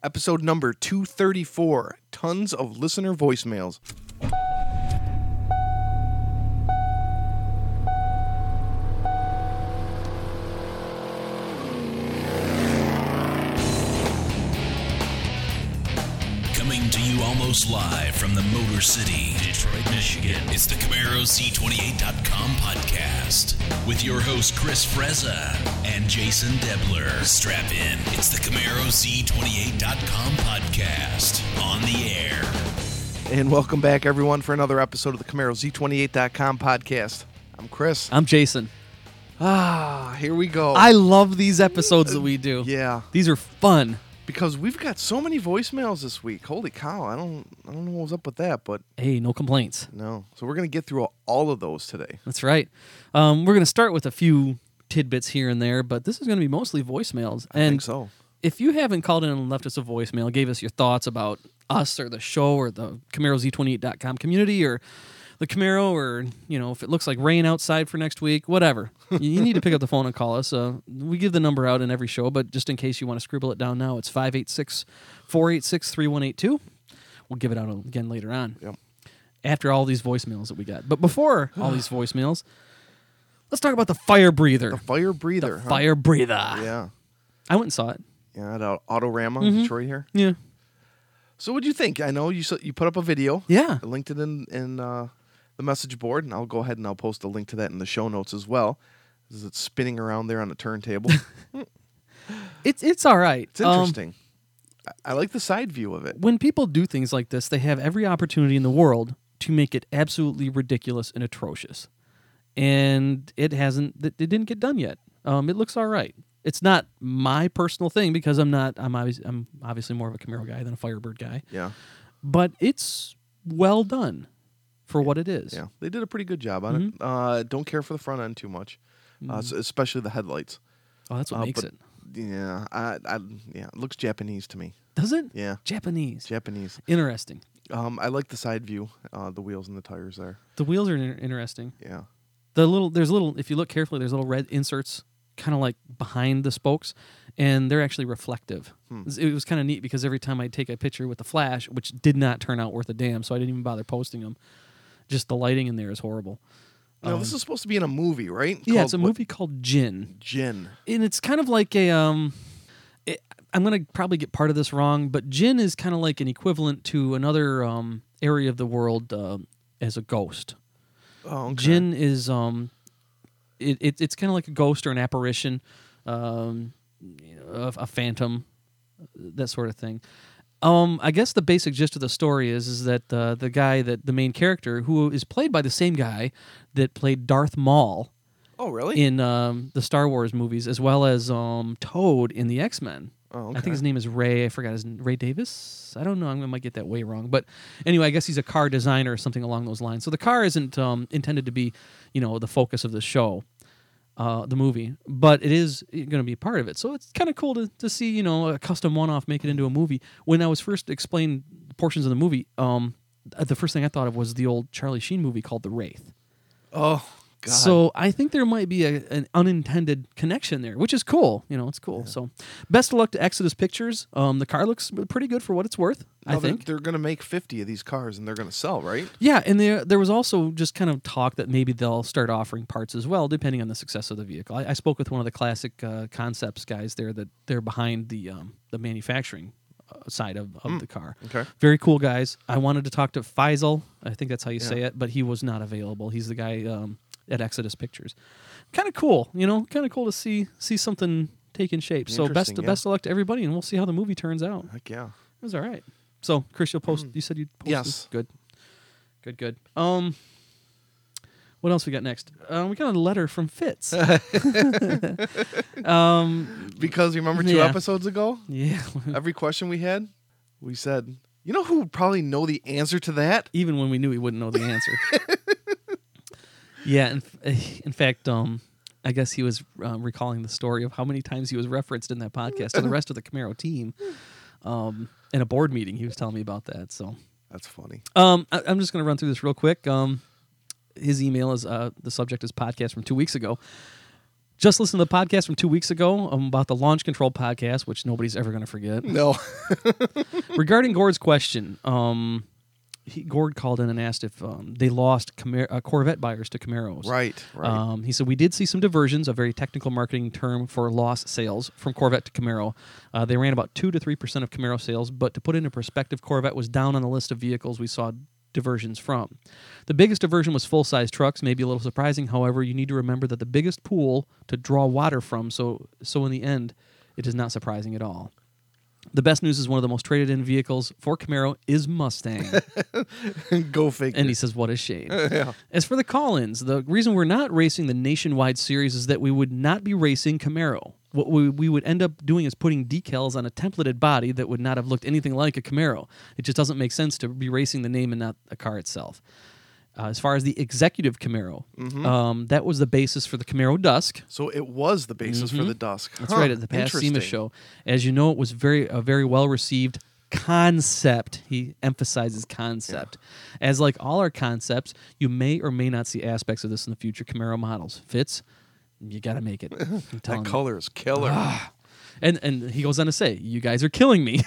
Episode number 234. Tons of listener voicemails. Coming to you almost live from the Motor City, Detroit, Michigan. It's the CamaroC28.com podcast with your host Chris Frezza and Jason Debler. Strap in. It's the CamaroC28.com podcast on the air. And welcome back, everyone, for another episode of the CamaroZ28.com podcast. I'm Chris. I'm Jason. Here we go. I love these episodes that we do. Yeah, These are fun. because we've got so many voicemails this week. Holy cow! I don't know what was up with that, but Hey, no complaints. no. So we're gonna get through all of those today. That's right. We're going to start with a few tidbits here and there, but this is going to be mostly voicemails. I think so. If you haven't called in and left us a voicemail, gave us your thoughts about us or the show or the CamaroZ28.com community or the Camaro, or, you know, if it looks like rain outside for next week, whatever. You need to pick up the phone and call us. We give the number out in every show, but just in case you want to scribble it down now, it's 586-486-3182. We'll give it out again later on. Yep. After all these voicemails that we got. But before all these voicemails, let's talk about the fire breather. The fire breather. huh? Fire breather. Yeah. I went and saw it. Yeah, at Autorama, Mm-hmm. Detroit here. Yeah. So what'd you think? I know you put up a video. Yeah. I linked it in the message board, and I'll go ahead and I'll post a link to that in the show notes as well. Is it spinning around there on the turntable? It's all right. It's interesting. I like the side view of it. When people do things like this, they have every opportunity in the world to make it absolutely ridiculous and atrocious. And it didn't get done yet. It looks all right. It's not my personal thing because I'm obviously more of a Camaro guy than a Firebird guy. Yeah. But it's well done for what it is. Yeah. They did a pretty good job on it. Don't care for the front end too much, especially the headlights. Oh, that's what makes but- it. Yeah. Yeah. It looks Japanese to me. Does it? Yeah. Japanese. Japanese. Interesting. I like the side view, the wheels and the tires there. The wheels are interesting. Yeah. There's little, if you look carefully, there's little red inserts kind of like behind the spokes, and they're actually reflective. It was kind of neat because every time I'd take a picture with the flash, which did not turn out worth a damn, so I didn't even bother posting them. Just the lighting in there is horrible. Now, this is supposed to be in a movie, right? Yeah, it's a movie called Jin. Jin. And it's kind of like a I'm going to probably get part of this wrong, but Jin is kind of like an equivalent to another area of the world as a ghost. Oh, okay. Jin is it's kind of like a ghost or an apparition, a phantom, that sort of thing. I guess the basic gist of the story is that the guy, that the main character, who is played by the same guy that played Darth Maul Oh, really? in the Star Wars movies, as well as Toad in the X-Men. Oh, okay. I think his name is Ray. I forgot his name. Ray Davis? I don't know. I might get that way wrong. But anyway, I guess he's a car designer or something along those lines. So the car isn't intended to be, the focus of the show, the movie, but it is going to be part of it. So it's kind of cool to see, a custom one-off make it into a movie. When I was first explained portions of the movie, the first thing I thought of was the old Charlie Sheen movie called The Wraith. Oh, God. So I think there might be an unintended connection there, which is cool. It's cool. Yeah. So best of luck to Exodus Pictures. The car looks pretty good for what it's worth, I think. They're going to make 50 of these cars, and they're going to sell, right? Yeah, and there was also just kind of talk that maybe they'll start offering parts as well, depending on the success of the vehicle. I spoke with one of the classic concepts guys there that they're behind the manufacturing side of the car. Okay. Very cool guys. I wanted to talk to Faisal. I think that's how you say it, but he was not available. He's the guy at Exodus Pictures. Kind of cool, kind of cool to see something taking shape. So best of luck to everybody, and we'll see how the movie turns out. Heck yeah. It was all right. So, Chris, you'll post. You said you'd post. Yes. Good. What else we got next? We got a letter from Fitz. Because you remember 2 episodes ago? Yeah. Every question we had, we said, you know who would probably know the answer to that? Even when we knew he wouldn't know the answer. Yeah. In fact, I guess he was recalling the story of how many times he was referenced in that podcast to the rest of the Camaro team. In a board meeting, he was telling me about that. So that's funny. I'm just going to run through this real quick. His email is the subject is podcast from 2 weeks ago. Just listen to the podcast from 2 weeks ago about the launch control podcast, which nobody's ever going to forget. No. Regarding Gord's question, Gord called in and asked if they lost Corvette buyers to Camaros. Right. He said, we did see some diversions, a very technical marketing term for lost sales from Corvette to Camaro. They ran about 2 to 3% of Camaro sales, but to put it into perspective, Corvette was down on the list of vehicles we saw diversions from. The biggest diversion was full-size trucks, maybe a little surprising. However, you need to remember that the biggest pool to draw water from, so in the end, it is not surprising at all. The best news is one of the most traded in vehicles for Camaro is Mustang. Go figure. And he says, what a shame. Yeah. As for the call-ins, the reason we're not racing the nationwide series is that we would not be racing Camaro. What we would end up doing is putting decals on a templated body that would not have looked anything like a Camaro. It just doesn't make sense to be racing the name and not a car itself. As far as the executive Camaro, that was the basis for the Camaro Dusk. So it was the basis for the Dusk. That's right, at the past SEMA show. As you know, it was a very well-received concept. He emphasizes concept. Yeah. As like all our concepts, you may or may not see aspects of this in the future Camaro models. Fitz, you got to make it. That color is killer. And he goes on to say, you guys are killing me.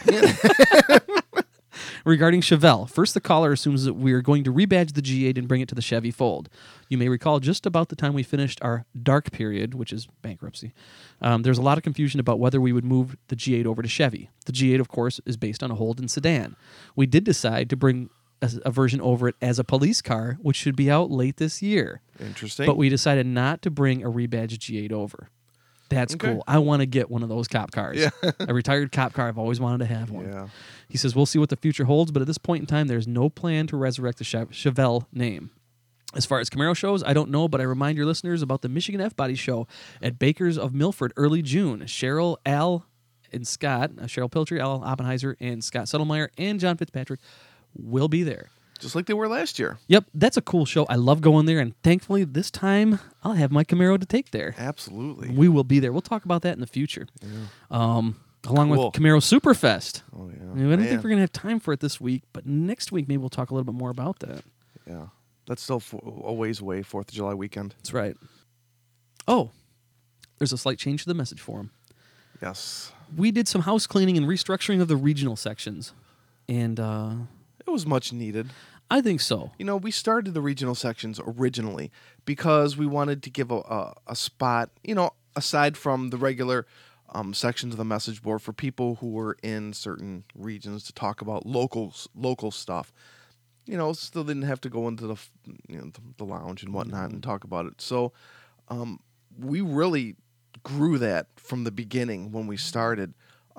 Regarding Chevelle, first the caller assumes that we are going to rebadge the G8 and bring it to the Chevy fold. You may recall just about the time we finished our dark period, which is bankruptcy, there's a lot of confusion about whether we would move the G8 over to Chevy. The G8, of course, is based on a Holden sedan. We did decide to bring a version over it as a police car, which should be out late this year. Interesting. But we decided not to bring a rebadged G8 over. That's cool. I want to get one of those cop cars. Yeah. A retired cop car. I've always wanted to have one. Yeah. He says, we'll see what the future holds, but at this point in time, there's no plan to resurrect the Chevelle name. As far as Camaro shows, I don't know, but I remind your listeners about the Michigan F-Body Show at Baker's of Milford early June. Cheryl, Al, and Scott, Cheryl Piltry, Al Oppenheiser, and Scott Settlemeyer, and John Fitzpatrick will be there. Just like they were last year. Yep, that's a cool show. I love going there, and thankfully this time I'll have my Camaro to take there. Absolutely. We will be there. We'll talk about that in the future. Yeah. Along with Camaro Superfest. Oh, yeah. I don't think we're going to have time for it this week, but next week maybe we'll talk a little bit more about that. Yeah. That's still a ways away, 4th of July weekend. That's right. Oh, there's a slight change to the message forum. Yes. We did some house cleaning and restructuring of the regional sections, and it was much needed. I think so. You know, we started the regional sections originally because we wanted to give a spot, you know, aside from the regular sections of the message board for people who were in certain regions to talk about local stuff. You know, still didn't have to go into the lounge and whatnot and talk about it. So we really grew that from the beginning when we started.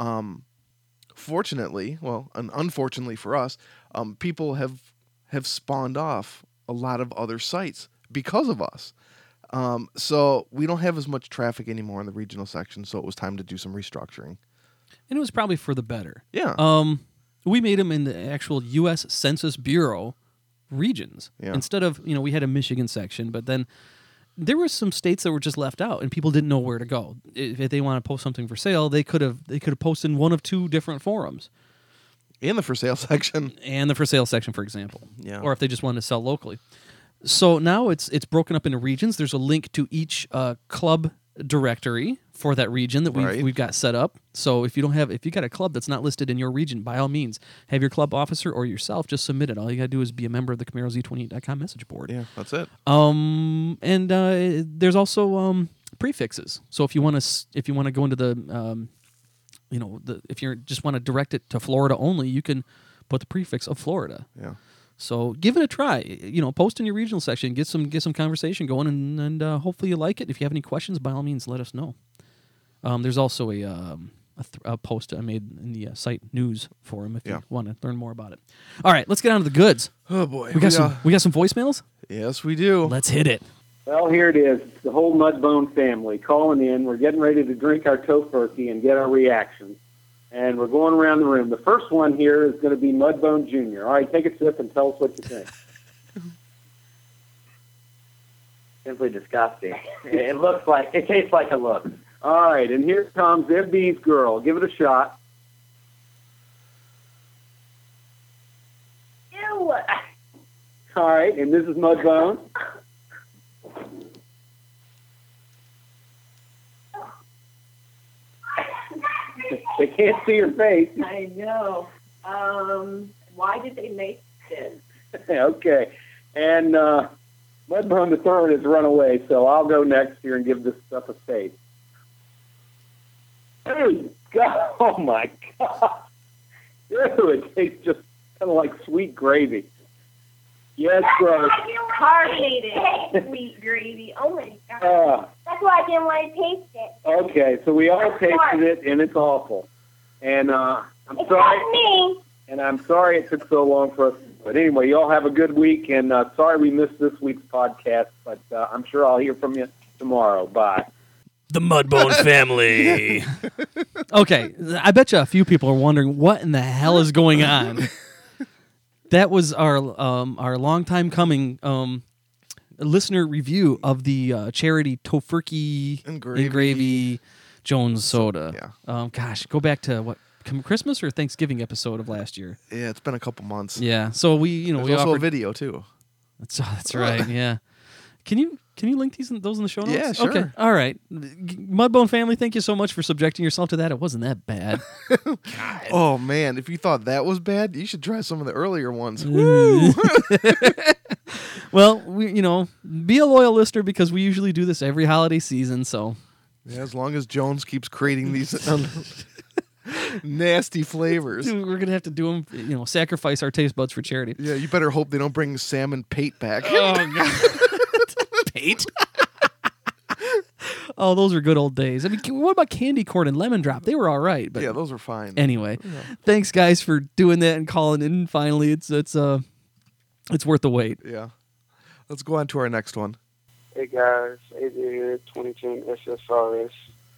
Fortunately, and unfortunately for us, people have spawned off a lot of other sites because of us. So we don't have as much traffic anymore in the regional section, so it was time to do some restructuring. And it was probably for the better. Yeah. We made them in the actual U.S. Census Bureau regions. Yeah. Instead of, we had a Michigan section, but then there were some states that were just left out, and people didn't know where to go. If they want to post something for sale, they could have posted in one of two different forums. In the for sale section. And the for sale section, for example. Yeah. Or if they just wanted to sell locally. So now it's broken up into regions. There's a link to each club directory for that region that we've got set up. So if you got a club that's not listed in your region, by all means, have your club officer or yourself just submit it. All you got to do is be a member of the CamaroZ28.com message board. Yeah, that's it. And there's also prefixes. So if you want to go into the if you just want to direct it to Florida only, you can put the prefix of Florida. Yeah. So give it a try. Post in your regional section, get some conversation going, and hopefully you like it. If you have any questions, by all means, let us know. There's also a post I made in the site news forum if you want to learn more about it. All right, let's get on to the goods. Oh boy, we got some voicemails. Yes, we do. Let's hit it. Well, here it is. It's the whole Mudbone family calling in. We're getting ready to drink our Tofurkey and get our reactions. And we're going around the room. The first one here is going to be Mudbone Jr. All right, take a sip and tell us what you think. Simply disgusting. It tastes like it looks. All right, and here comes MB's girl. Give it a shot. Ew. All right, and this is Mudbone. can't see your face. I know. Why did they make this? Okay. And Mudbone the Third has run away, so I'll go next here and give this stuff a face. Dude, God, oh my God. Dude, it tastes just kind of like sweet gravy. Yes, bro. Carbonated sweet gravy. Oh my God. That's why I didn't want to taste it. Okay, so we all tasted it, and it's awful. And I'm sorry. Me. And I'm sorry it took so long for us. But anyway, you all have a good week, and sorry we missed this week's podcast, but I'm sure I'll hear from you tomorrow. Bye. The Mudbone family. Okay, I bet you a few people are wondering what in the hell is going on. That was our long time coming listener review of the charity Tofurkey And and Gravy Jones Soda. Yeah. Gosh, go back to what Christmas or Thanksgiving episode of last year. Yeah, it's been a couple months. Yeah, so we There's we also offered a video too. That's right. Yeah. Can you link those in the show notes? Yeah, sure. Okay. All right. Mudbone family, thank you so much for subjecting yourself to that. It wasn't that bad. Oh man, if you thought that was bad, you should try some of the earlier ones. Well, be a loyal listener because we usually do this every holiday season. So Yeah, as long as Jones keeps creating these nasty flavors. we're gonna have to do them. Sacrifice our taste buds for charity. Yeah, you better hope they don't bring salmon pate back. Oh God, Pate. Oh, those are good old days. I mean, what about candy corn and lemon drop? They were all right, but Yeah, those are fine. anyway, thanks guys for doing that and calling in. Finally, it's worth the wait. Yeah. Let's go on to our next one. Hey guys, AJ here, 2010 SSRS.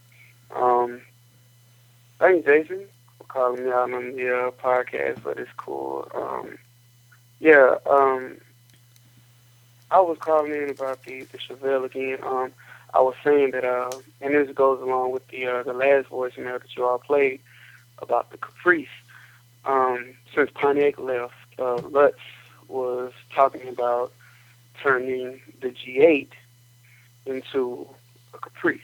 Thanks, Jason, for calling me out on the podcast, but it's cool. I was calling in about the Chevelle again. I was saying that, and this goes along with the last voicemail that you all played about the Caprice. Since Pontiac left, Lutz was talking about turning the G8 into a Caprice.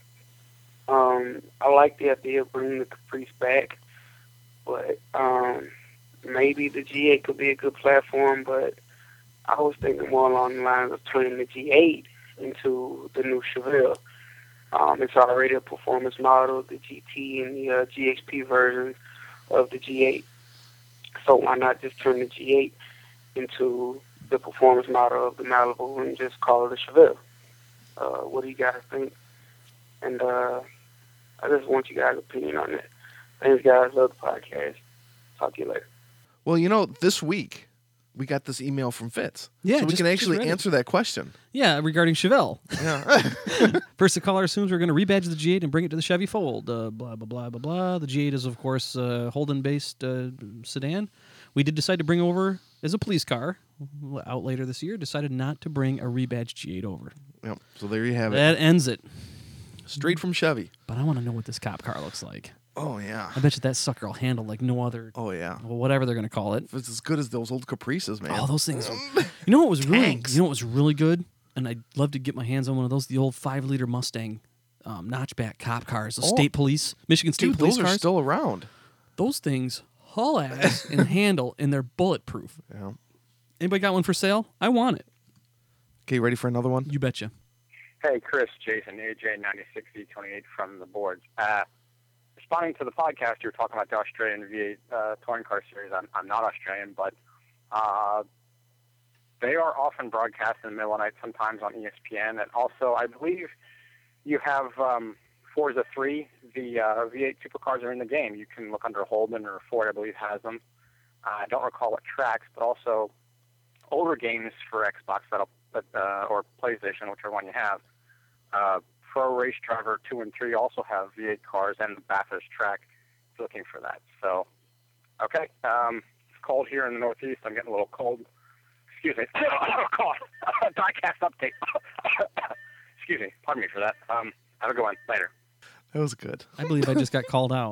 I like the idea of bringing the Caprice back, but maybe the G8 could be a good platform, but I was thinking more along the lines of turning the G8 into the new Chevelle. It's already a performance model, the GT and the GHP versions of the G8. So why not just turn the G8 into the performance model of the Malibu and just call it a Chevelle? What do you guys think? And I just want you guys' opinion on that. Thanks, guys. Love the podcast. Talk to you later. Well, this week we got this email from Fitz. Yeah, so we just- can just actually read it. answer that question. Yeah, regarding Chevelle. Yeah. First, the caller assumes we're going to rebadge the G8 and bring it to the Chevy fold. Blah, blah, blah, blah, blah. The G8 is, of course, a Holden-based sedan. We did decide to bring over as a police car out later this year. Decided not to bring a rebadged G8 over. Yep. So there you have it. That ends it. Straight from Chevy. But I want to know what this cop car looks like. Oh, yeah. I bet you that sucker will handle like no other, Oh, yeah. well, whatever they're going to call it. If it's as good as those old Caprices, man. Oh, those things. You know what was really, Tanks. really good? And I'd love to get my hands on one of those, the old 5-liter Mustang notchback cop cars, the state police, Michigan State Dude, police those cars. are still around. Those things haul ass and handle, and they're bulletproof. Yeah. Anybody got one for sale? I want it. Okay, ready for another one? You betcha. Hey, Chris, Jason, AJ, 906028 from the boards. Responding to the podcast, you were talking about the Australian V8 touring car series. I'm not Australian, but they are often broadcast in the middle of the night, sometimes on ESPN. And also, I believe you have Forza 3. The V8 supercars are in the game. You can look under Holden or Ford, I believe, has them. I don't recall what tracks, but also older games for Xbox or PlayStation, whichever one you have. Pro Race Driver 2 and 3 also have V8 cars and the Bathurst track. If you're looking for that. So, okay. It's cold here in the Northeast. I'm getting a little cold. Excuse me. Cough. Diecast update. Excuse me. Pardon me for that. Have a good one. Later. That was good. I believe I just got called out.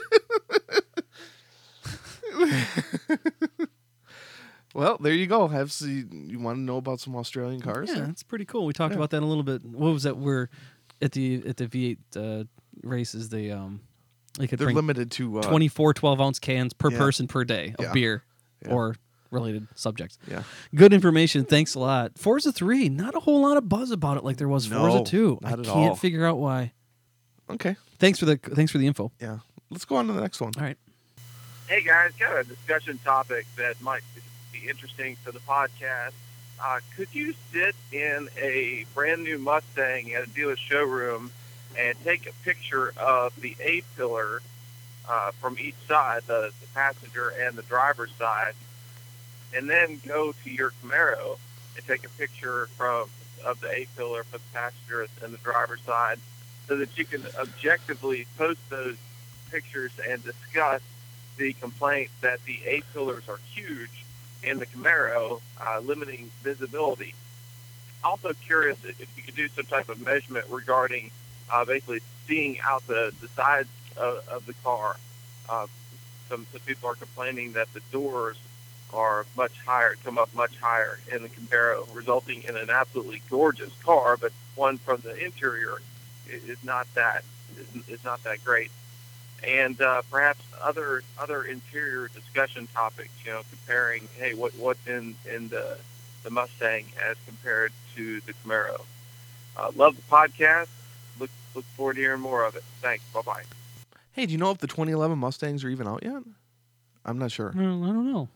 Well, there you go. You want to know about some Australian cars? Yeah, it's pretty cool. We talked about that a little bit. What was that? We're at the V8 races. They could They're bring limited to 24 12-ounce cans per yeah. person per day of Yeah. beer Yeah. or related subjects. Yeah. Good information. Thanks a lot. Forza 3, not a whole lot of buzz about it like there was No, Forza 2. not I at can't all. figure out why. Okay. Thanks for the info. Yeah. Let's go on to the next one. All right. Hey guys, got a discussion topic that might be interesting for the podcast. Could you sit in a brand new Mustang at a dealer showroom and take a picture of the A-pillar from each side, the passenger and the driver's side, and then go to your Camaro and take a picture of the A-pillar for the passenger and the driver's side, so that you can objectively post those pictures and discuss the complaint that the A-pillars are huge in the Camaro, limiting visibility. Also curious if you could do some type of measurement regarding basically seeing out the sides of the car. Some people are complaining that the doors are much higher, come up much higher in the Camaro, resulting in an absolutely gorgeous car, but one from the interior is not that great. And perhaps other interior discussion topics, comparing, hey, what's in the Mustang as compared to the Camaro. Love the podcast. Look forward to hearing more of it. Thanks. Bye-bye. Hey, do you know if the 2011 Mustangs are even out yet? I'm not sure. I don't know.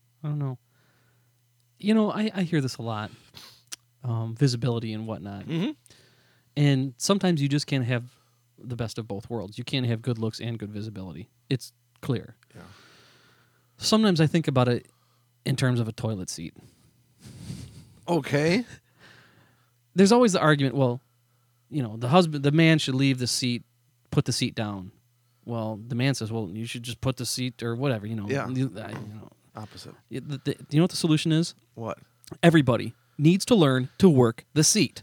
I hear this a lot, visibility and whatnot. Mm-hmm. And sometimes you just can't have the best of both worlds. You can't have good looks and good visibility. It's clear. Yeah. Sometimes I think about it in terms of a toilet seat. Okay. There's always the argument, well, the man should leave the seat, put the seat down. Well, the man says, well, you should just put the seat or whatever, Yeah. Opposite. Opposite. Do you know what the solution is? What? Everybody needs to learn to work the seat.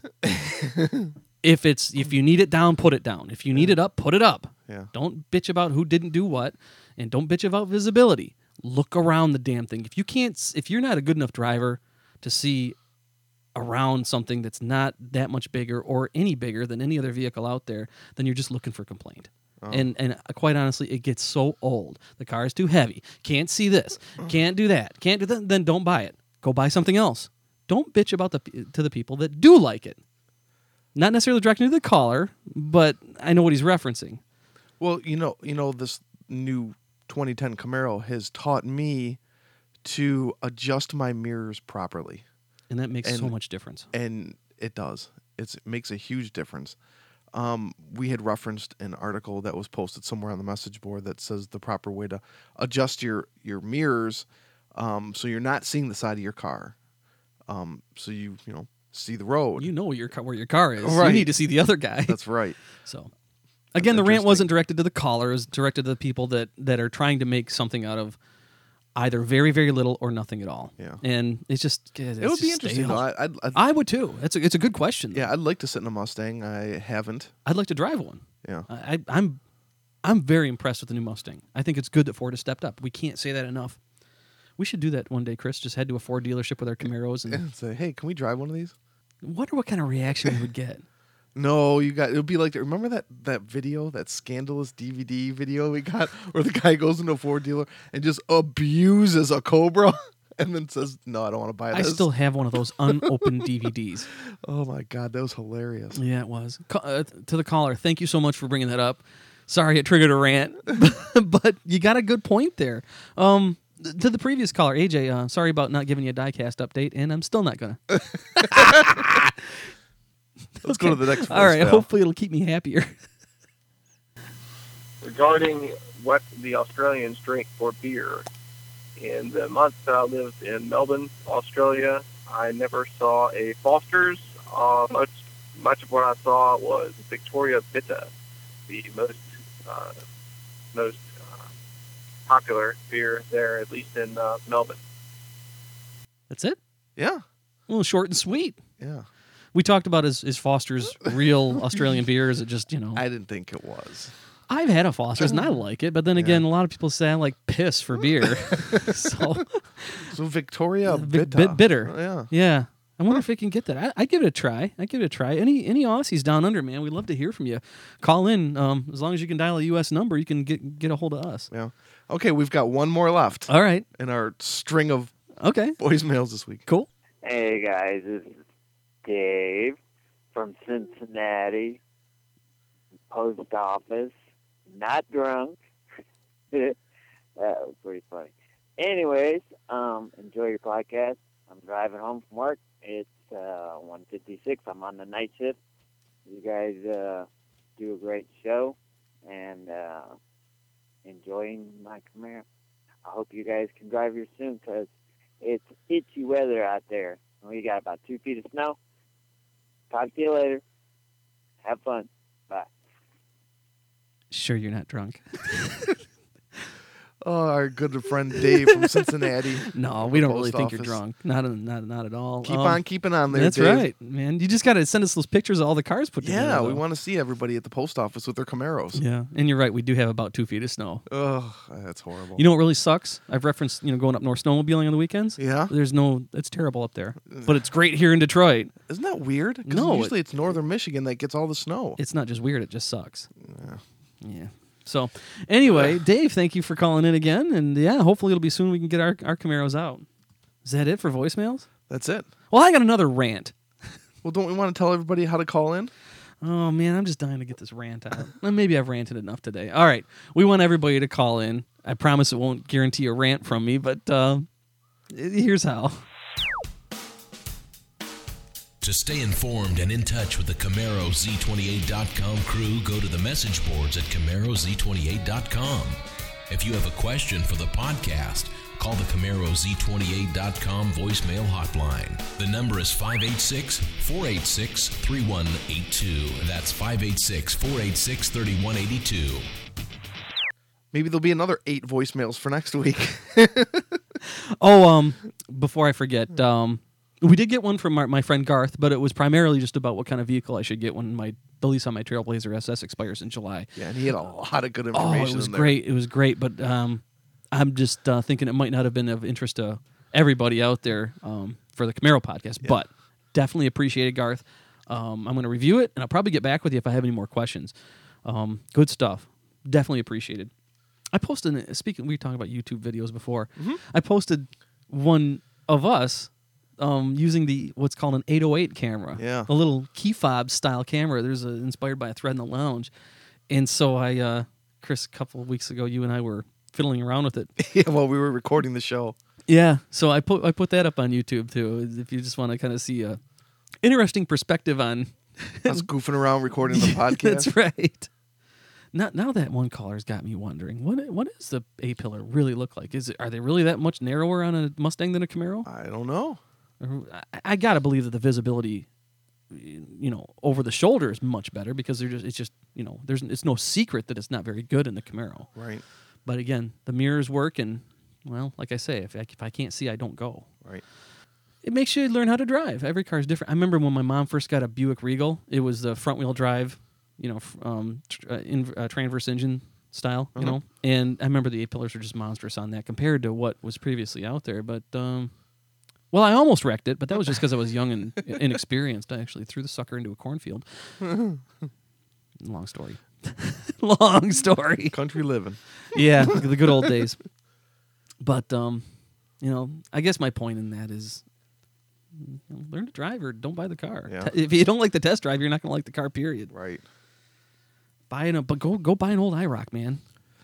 If you need it down, put it down. If you need it up, put it up. Yeah. Don't bitch about who didn't do what, and don't bitch about visibility. Look around the damn thing. If you're not a good enough driver to see around something that's not that much bigger or any bigger than any other vehicle out there, then you're just looking for complaint. Oh. And quite honestly, it gets so old. The car is too heavy. Can't see this. Can't do that. Can't do that. Then don't buy it. Go buy something else. Don't bitch about to the people that do like it. Not necessarily directly to the caller, but I know what he's referencing. Well, this new 2010 Camaro has taught me to adjust my mirrors properly. And that makes so much difference. And it does. It makes a huge difference. We had referenced an article that was posted somewhere on the message board that says the proper way to adjust your mirrors so you're not seeing the side of your car. So you see the road. You know where your car is. Right. You need to see the other guy. That's right. So, again, the rant wasn't directed to the caller. It was directed to the people that are trying to make something out of either very, very little or nothing at all. Yeah. And it's just... It would be interesting, though. I would, too. It's a good question. Yeah, I'd like to sit in a Mustang. I haven't. I'd like to drive one. Yeah. I'm very impressed with the new Mustang. I think it's good that Ford has stepped up. We can't say that enough. We should do that one day, Chris. Just head to a Ford dealership with our Camaros and say, hey, can we drive one of these? Wonder what kind of reaction we would get. No, it would be like, remember that video, that scandalous DVD video we got where the guy goes into a Ford dealer and just abuses a Cobra and then says, no, I don't want to buy this. I still have one of those unopened DVDs. Oh, my God. That was hilarious. Yeah, it was. To the caller, thank you so much for bringing that up. Sorry it triggered a rant, but you got a good point there. To the previous caller, AJ, sorry about not giving you a diecast update, and I'm still not going to. Let's go to the next one. All right, hopefully it'll keep me happier. Regarding what the Australians drink for beer, in the month that I lived in Melbourne, Australia, I never saw a Foster's. Much of what I saw was Victoria Bitter, the most popular beer there, at least in Melbourne. That's it? Yeah. A little short and sweet. Yeah. We talked about is Foster's real Australian beer? Is it just, I didn't think it was. I've had a Foster's and I like it, but then again, a lot of people say I like piss for beer. So Victoria Bitter. Bitter. Yeah. Yeah. I wonder if it can get that. I'd give it a try. Any Aussies down under, man, we'd love to hear from you. Call in. As long as you can dial a U.S. number, you can get a hold of us. Yeah. Okay, we've got one more left. All right. In our string of Okay. voicemails this week. Cool. Hey guys, this is Dave from Cincinnati, post office, not drunk. That was pretty funny. Anyways, enjoy your podcast. I'm driving home from work. It's 1:56. I'm on the night shift. You guys do a great show, and enjoying my Camaro. I hope you guys can drive here soon, because it's itchy weather out there. We got about 2 feet of snow. Talk to you later. Have fun. Bye. Sure you're not drunk. Oh, our good friend Dave from Cincinnati. No, we don't really Post think you're office. drunk. Not at all. Keep on keeping on there, That's Dave. right, man. You just got to send us those pictures of all the cars put together. Yeah, we though. want to see everybody at the post office with their Camaros. Yeah, and you're right. We do have about 2 feet of snow. Oh, that's horrible. You know what really sucks? I've referenced, going up north snowmobiling on the weekends. Yeah? It's terrible up there. But it's great here in Detroit. Isn't that weird? 'Cause No, usually it's northern Michigan that gets all the snow. It's not just weird, it just sucks. Yeah. So, anyway, Dave, thank you for calling in again. And yeah, hopefully it'll be soon we can get our Camaros out. Is that it for voicemails? That's it. Well, I got another rant. Well, don't we want to tell everybody how to call in? Oh, man, I'm just dying to get this rant out. Well, maybe I've ranted enough today. All right. We want everybody to call in. I promise it won't guarantee a rant from me, but here's how. To stay informed and in touch with the CamaroZ28.com crew, go to the message boards at CamaroZ28.com. If you have a question for the podcast, call the CamaroZ28.com voicemail hotline. The number is 586-486-3182. That's 586-486-3182. Maybe there'll be another 8 voicemails for next week. Before I forget, we did get one from my friend Garth, but it was primarily just about what kind of vehicle I should get when the lease on my Trailblazer SS expires in July. Yeah, and he had a lot of good information. Oh, it was in there. great. It was great, but I'm just thinking it might not have been of interest to everybody out there for the Camaro podcast, but definitely appreciate it, Garth. I'm going to review it, and I'll probably get back with you if I have any more questions. Good stuff. Definitely appreciated. I posted, we were talking about YouTube videos before. Mm-hmm. I posted one of us using what's called an 808 camera. Yeah. A little key fob style camera. There's inspired by a thread in the lounge. And so Chris, a couple of weeks ago, you and I were fiddling around with it. Yeah, while we were recording the show. Yeah. So I put that up on YouTube too. If you just want to kind of see a interesting perspective on us goofing around recording the podcast. That's right. Now that one caller's got me wondering, what does the A-pillar really look like? Are they really that much narrower on a Mustang than a Camaro? I don't know. I gotta believe that the visibility, over the shoulder is much better because it's no secret that it's not very good in the Camaro. Right. But again, the mirrors work, and well, like I say, if I can't see, I don't go. Right. It makes you learn how to drive. Every car is different. I remember when my mom first got a Buick Regal. It was the front wheel drive, transverse engine style, and I remember the A-pillars were just monstrous on that compared to what was previously out there. But well, I almost wrecked it, but that was just because I was young and inexperienced. I actually threw the sucker into a cornfield. Long story. Long story. Country living. Yeah, the good old days. But I guess my point in that is learn to drive or don't buy the car. Yeah. If you don't like the test drive, you're not going to like the car, period. Right. But go buy an old IROC, man.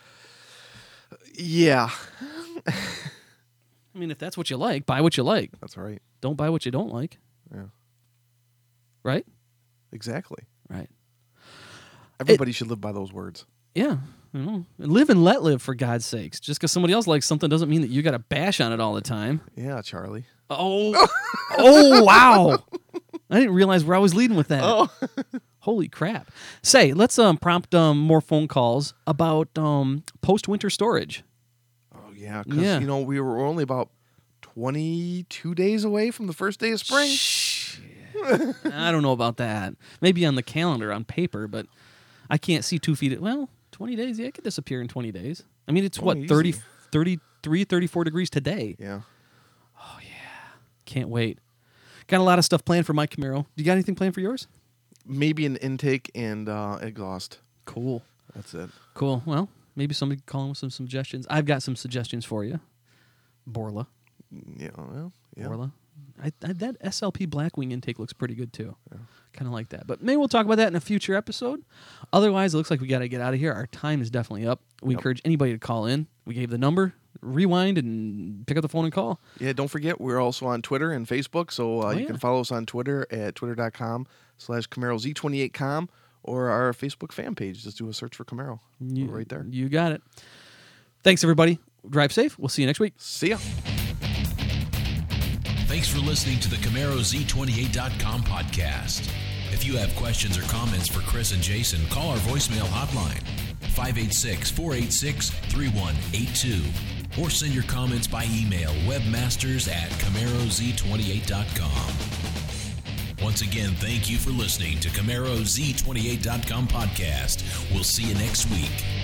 Yeah. I mean, if that's what you like, buy what you like. That's right. Don't buy what you don't like. Yeah. Right? Exactly. Right. Everybody should live by those words. Yeah. Live and let live, for God's sakes. Just because somebody else likes something doesn't mean that you got to bash on it all the time. Yeah, Charlie. Oh, wow. I didn't realize where I was leading with that. Oh. Holy crap. Say, let's prompt more phone calls about post-winter storage. Oh, yeah. Because, we were only about 22 days away from the first day of spring. I don't know about that. Maybe on the calendar, on paper, but I can't see 2 feet. 20 days? Yeah, it could disappear in 20 days. I mean, it's 33, 34 degrees today. Yeah. Oh, yeah. Can't wait. Got a lot of stuff planned for my Camaro. You got anything planned for yours? Maybe an intake and exhaust. Cool. That's it. Cool. Well, maybe somebody call in with some suggestions. I've got some suggestions for you. Borla. Yeah. Well, yeah. Borla. That SLP Blackwing intake looks pretty good too. Yeah. Kind of like that. But maybe we'll talk about that in a future episode. Otherwise, it looks like we got to get out of here. Our time is definitely up. We encourage anybody to call in. We gave the number. Rewind and pick up the phone and call. Yeah, don't forget, we're also on Twitter and Facebook, so you can follow us on Twitter at twitter.com/CamaroZ28com or our Facebook fan page. Just do a search for Camaro. We're right there. You got it. Thanks, everybody. Drive safe. We'll see you next week. See ya. Thanks for listening to the CamaroZ28.com podcast. If you have questions or comments for Chris and Jason, call our voicemail hotline, 586-486-3182. Or send your comments by email, webmasters@CamaroZ28.com. Once again, thank you for listening to CamaroZ28.com podcast. We'll see you next week.